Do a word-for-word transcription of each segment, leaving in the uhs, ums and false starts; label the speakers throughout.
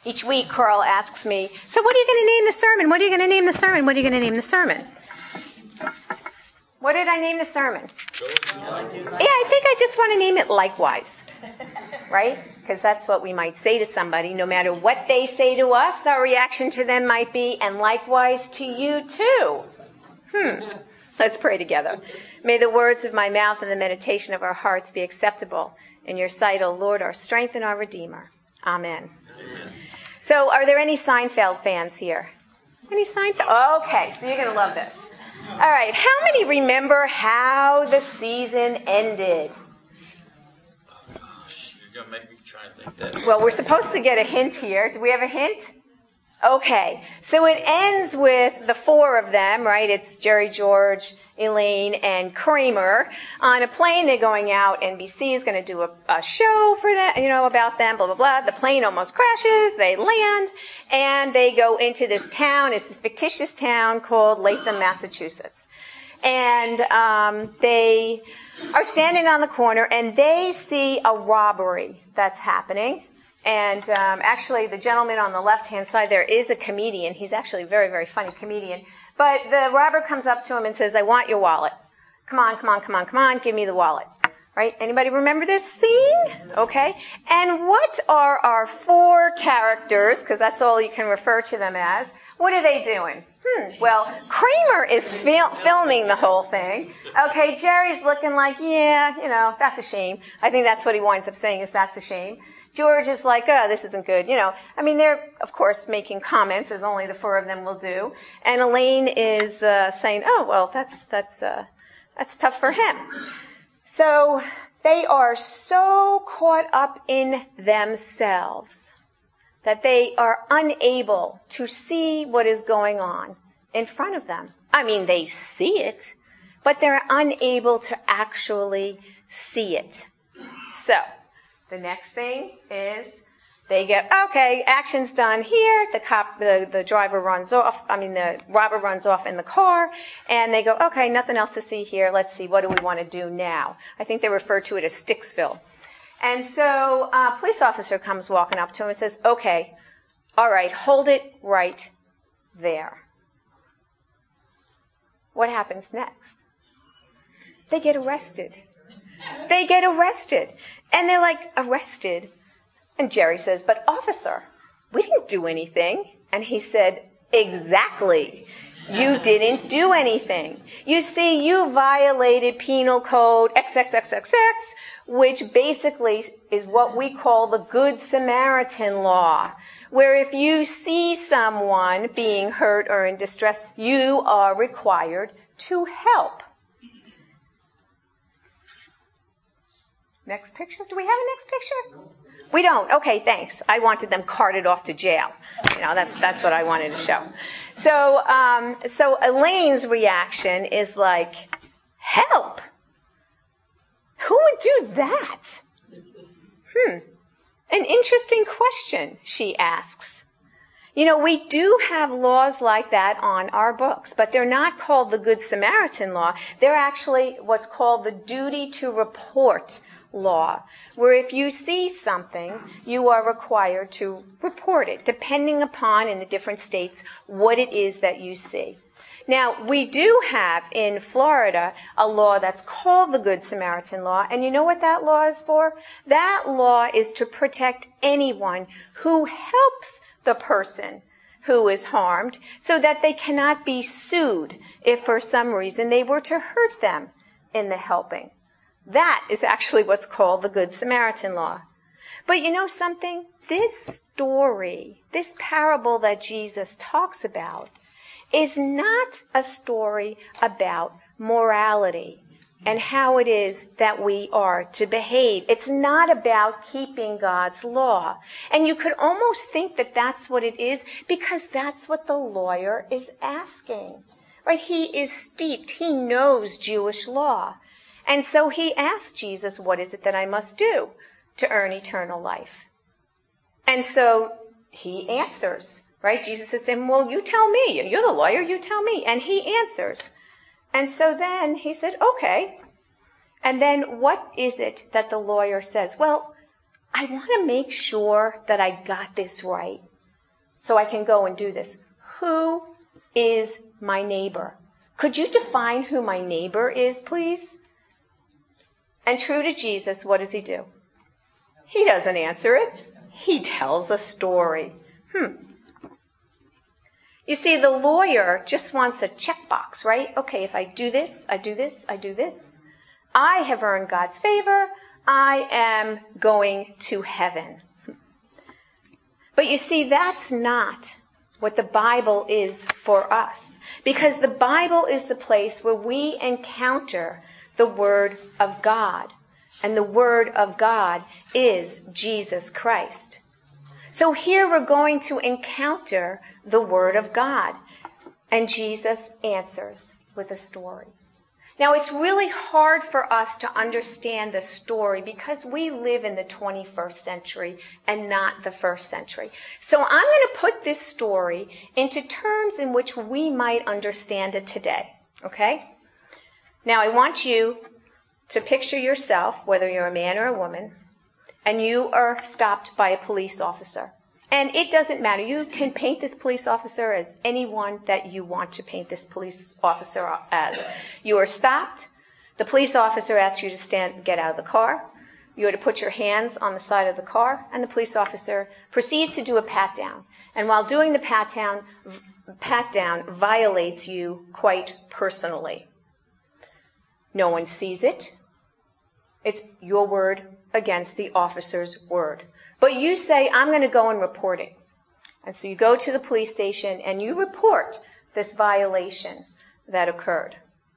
Speaker 1: Each week, Carl asks me, so what are you going to name the sermon? What are you going to name the sermon? What are you going to name the sermon? What did I name the sermon? Yeah, I think I just want to name it Likewise, right? Because that's what we might say to somebody. No matter what they say to us, our reaction to them might be, and likewise to you too. Hmm. Let's pray together. May the words of my mouth and the meditation of our hearts be acceptable in your sight, O Lord, our strength and our Redeemer. Amen. Amen. So are there any Seinfeld fans here? Any Seinfeld? Okay, so you're going to love this. All right, how many remember how the season ended?
Speaker 2: Oh, gosh, you're going to make me try and think that.
Speaker 1: Well, we're supposed to get a hint here. Do we have a hint? Okay, so it ends with the four of them, right? It's Jerry, George, Elaine, and Kramer on a plane. They're going out. N B C is going to do a, a show for that, you know, about them, blah, blah, blah. The plane almost crashes. They land, and they go into this town. It's a fictitious town called Latham, Massachusetts. And um, they are standing on the corner, and they see a robbery that's happening. And um, actually, the gentleman on the left-hand side there is a comedian. He's actually a very, very funny comedian. But the robber comes up to him and says, I want your wallet. Come on, come on, come on, come on, give me the wallet. Right? Anybody remember this scene? Okay. And what are our four characters, because that's all you can refer to them as, what are they doing? Hmm. Well, Kramer is fil- filming the whole thing. Okay, Jerry's looking like, yeah, you know, that's a shame. I think that's what he winds up saying is that's a shame. George is like, oh, this isn't good. You know, I mean, they're, of course, making comments, as only the four of them will do. And Elaine is uh, saying, oh, well, that's that's uh, that's tough for him. So they are so caught up in themselves that they are unable to see what is going on in front of them. I mean, they see it, but they're unable to actually see it. So the next thing is they get, okay, action's done here. The cop, the, the driver runs off. I mean, the robber runs off in the car. And they go, okay, nothing else to see here. Let's see, what do we want to do now? I think they refer to it as Sticksville. And so a police officer comes walking up to him and says, okay, all right, hold it right there. What happens next? They get arrested. They get arrested. And they're like, arrested? And Jerry says, but officer, we didn't do anything. And he said, exactly. You didn't do anything. You see, you violated Penal Code triple X, which basically is what we call the Good Samaritan law, where if you see someone being hurt or in distress, you are required to help. Next picture? Do we have a next picture? We don't. Okay, thanks. I wanted them carted off to jail. You know, that's that's what I wanted to show. So, um, so Elaine's reaction is like, help? Who would do that? Hmm. An interesting question, she asks. You know, we do have laws like that on our books, but they're not called the Good Samaritan law. They're actually what's called the duty to report law, where if you see something, you are required to report it, depending upon, in the different states, what it is that you see. Now, we do have in Florida a law that's called the Good Samaritan law, and you know what that law is for? That law is to protect anyone who helps the person who is harmed so that they cannot be sued if for some reason they were to hurt them in the helping. That is actually what's called the Good Samaritan law. But you know something? This story, this parable that Jesus talks about, is not a story about morality and how it is that we are to behave. It's not about keeping God's law. And you could almost think that that's what it is because that's what the lawyer is asking. Right? He is steeped. He knows Jewish law. And so he asked Jesus, what is it that I must do to earn eternal life? And so he answers, right? Jesus says to him, well, you tell me. You're the lawyer, you tell me. And he answers. And so then he said, okay. And then what is it that the lawyer says? Well, I want to make sure that I got this right. so I can go and do this. Who is my neighbor? Could you define who my neighbor is, please? And true to Jesus, what does he do? He doesn't answer it. He tells a story. Hmm. You see, the lawyer just wants a checkbox, right? Okay, if I do this, I do this, I do this. I have earned God's favor. I am going to heaven. But you see, that's not what the Bible is for us. Because the Bible is the place where we encounter the Word of God. And the Word of God is Jesus Christ. So here we're going to encounter the Word of God. And Jesus answers with a story. Now, it's really hard for us to understand the story because we live in the twenty-first century and not the first century. So I'm going to put this story into terms in which we might understand it today. Okay? Now, I want you to picture yourself, whether you're a man or a woman, and you are stopped by a police officer. And it doesn't matter. You can paint this police officer as anyone that you want to paint this police officer as. You are stopped. The police officer asks you to stand, get out of the car. You are to put your hands on the side of the car, and the police officer proceeds to do a pat down. And while doing the pat down, pat down violates you quite personally. No one sees it. It's your word against the officer's word. But you say, I'm going to go and report it. And so you go to the police station and you report this violation that occurred.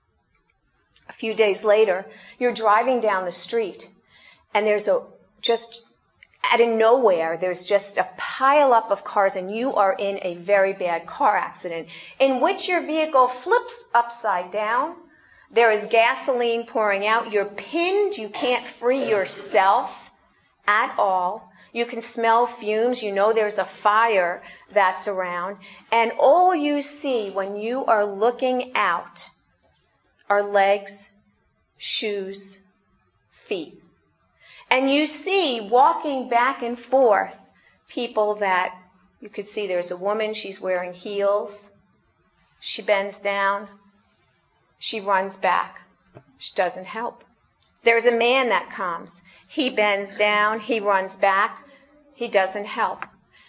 Speaker 1: A few days later, you're driving down the street and there's a, just out of nowhere, there's just a pile up of cars and you are in a very bad car accident in which your vehicle flips upside down. There is gasoline pouring out. You're pinned. You can't free yourself at all. You can smell fumes. You know there's a fire that's around. And all you see when you are looking out are legs, shoes, feet. And you see walking back and forth people that you could see there's a woman. She's wearing heels. She bends down. She runs back. She doesn't help. There's a man that comes. He bends down. He runs back. He doesn't help.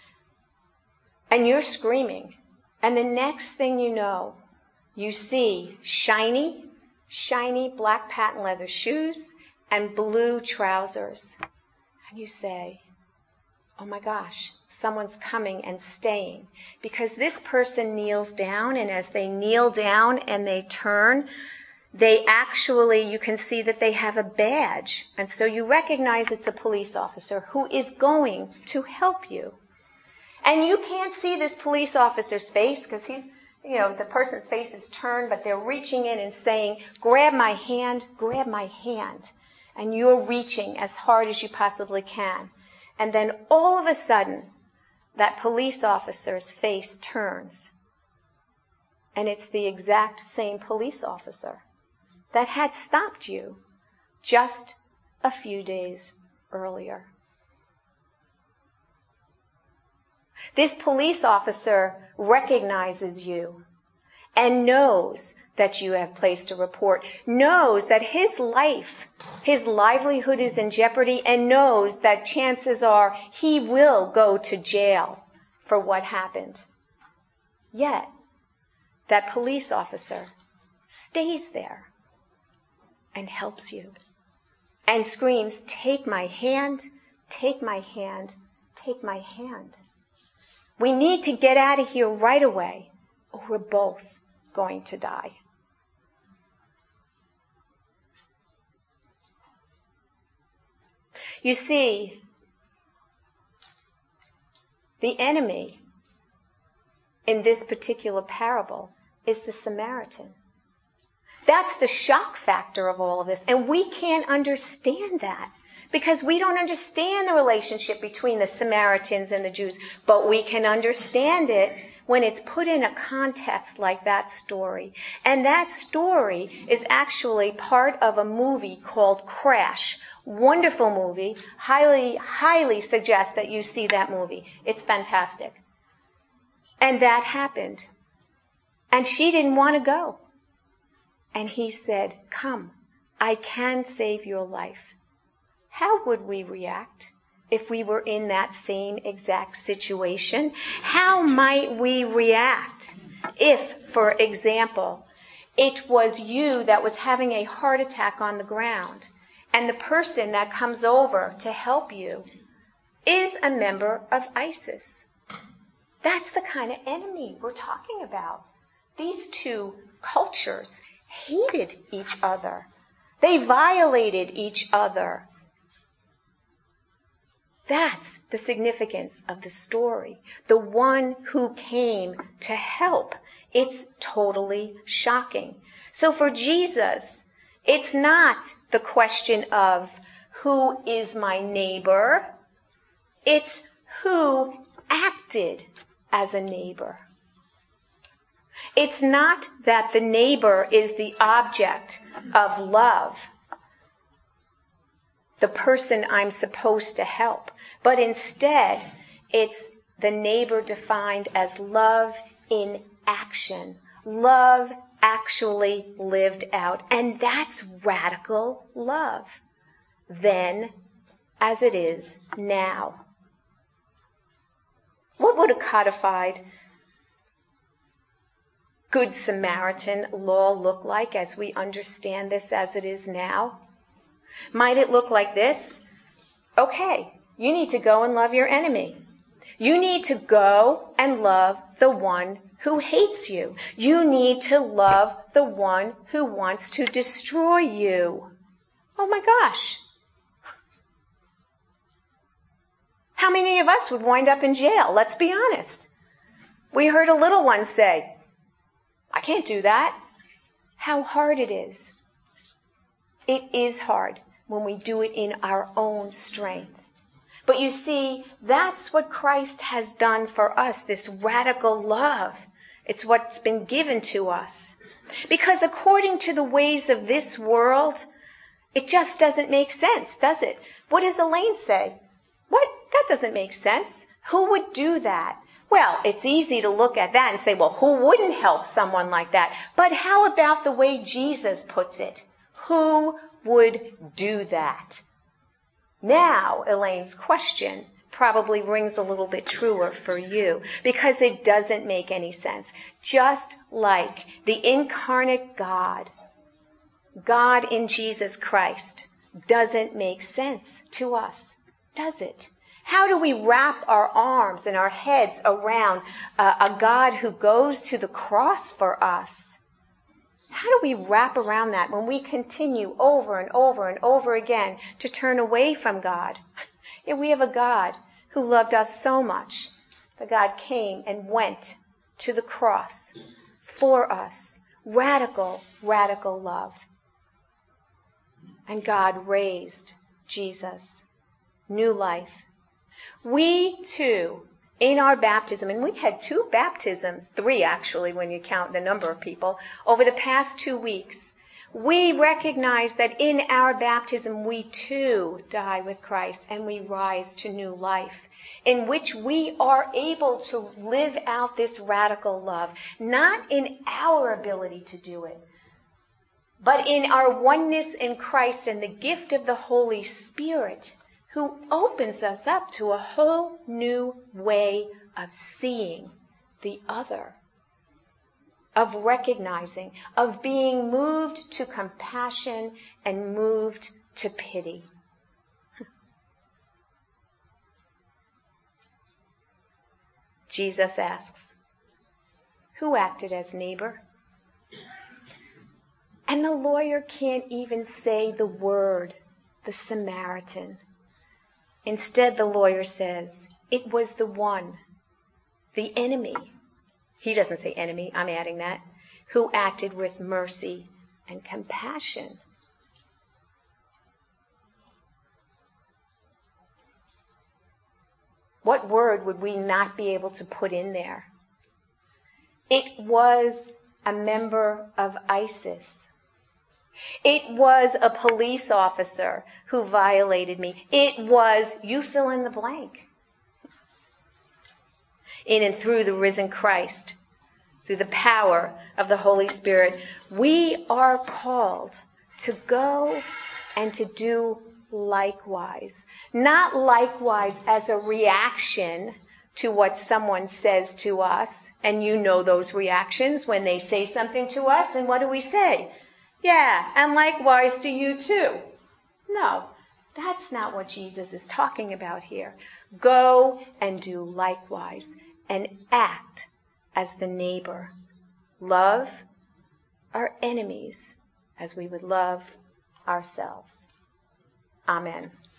Speaker 1: And you're screaming. And the next thing you know, you see shiny, shiny black patent leather shoes and blue trousers. And you say, oh my gosh, someone's coming and staying. Because this person kneels down, and as they kneel down and they turn, they actually, you can see that they have a badge. And so you recognize it's a police officer who is going to help you. And you can't see this police officer's face because he's, you know, the person's face is turned, but they're reaching in and saying, grab my hand, grab my hand. And you're reaching as hard as you possibly can. And then all of a sudden, that police officer's face turns. And it's the exact same police officer that had stopped you just a few days earlier. This police officer recognizes you and knows that you have placed a report, knows that his life, his livelihood is in jeopardy, and knows that chances are he will go to jail for what happened. Yet, that police officer stays there and helps you and screams, take my hand, take my hand, take my hand. We need to get out of here right away, or we're both going to die. You see, the enemy in this particular parable is the Samaritan. That's the shock factor of all of this. And we can't understand that because we don't understand the relationship between the Samaritans and the Jews. But we can understand it when it's put in a context like that story. And that story is actually part of a movie called Crash. Wonderful movie. Highly, highly suggest that you see that movie. It's fantastic. And that happened. And she didn't want to go. And he said, come, I can save your life. How would we react if we were in that same exact situation? How might we react if, for example, it was you that was having a heart attack on the ground and the person that comes over to help you is a member of ISIS? That's the kind of enemy we're talking about. These two cultures hated each other. They violated each other. That's the significance of the story. The one who came to help. It's totally shocking. So for Jesus, it's not the question of who is my neighbor. It's who acted as a neighbor. It's not that the neighbor is the object of love, the person I'm supposed to help, but instead it's the neighbor defined as love in action, love actually lived out. And that's radical love, then as it is now. What would a codified Good Samaritan law look like as we understand this as it is now? Might it look like this? Okay, you need to go and love your enemy. You need to go and love the one who hates you. You need to love the one who wants to destroy you. Oh my gosh. How many of us would wind up in jail? Let's be honest. We heard a little one say, I can't do that. How hard it is. It is hard when we do it in our own strength. But you see, that's what Christ has done for us, this radical love. It's what's been given to us. Because according to the ways of this world, it just doesn't make sense, does it? What does Elaine say? What? That doesn't make sense. Who would do that? Well, it's easy to look at that and say, well, who wouldn't help someone like that? But how about the way Jesus puts it? Who would do that? Now, Elaine's question probably rings a little bit truer for you because it doesn't make any sense. Just like the incarnate God, God in Jesus Christ, doesn't make sense to us, does it? How do we wrap our arms and our heads around uh, a God who goes to the cross for us? How do we wrap around that when we continue over and over and over again to turn away from God? Yet we have a God who loved us so much that God came and went to the cross for us. Radical, radical love. And God raised Jesus. New life. We too, in our baptism, and we had two baptisms, three actually when you count the number of people, over the past two weeks, we recognize that in our baptism we too die with Christ and we rise to new life, in which we are able to live out this radical love, not in our ability to do it, but in our oneness in Christ and the gift of the Holy Spirit, who opens us up to a whole new way of seeing the other, of recognizing, of being moved to compassion and moved to pity. Jesus asks, who acted as neighbor? And the lawyer can't even say the word, the Samaritan. Instead, the lawyer says, it was the one, the enemy. He doesn't say enemy, I'm adding that, who acted with mercy and compassion. What word would we not be able to put in there? It was a member of ISIS. It was a police officer who violated me. It was, you fill in the blank. in and through the risen Christ, through the power of the Holy Spirit, we are called to go and to do likewise. Not likewise as a reaction to what someone says to us, and you know those reactions when they say something to us, and what do we say? Yeah, and likewise to you too. No, that's not what Jesus is talking about here. Go and do likewise and act as the neighbor. Love our enemies as we would love ourselves. Amen.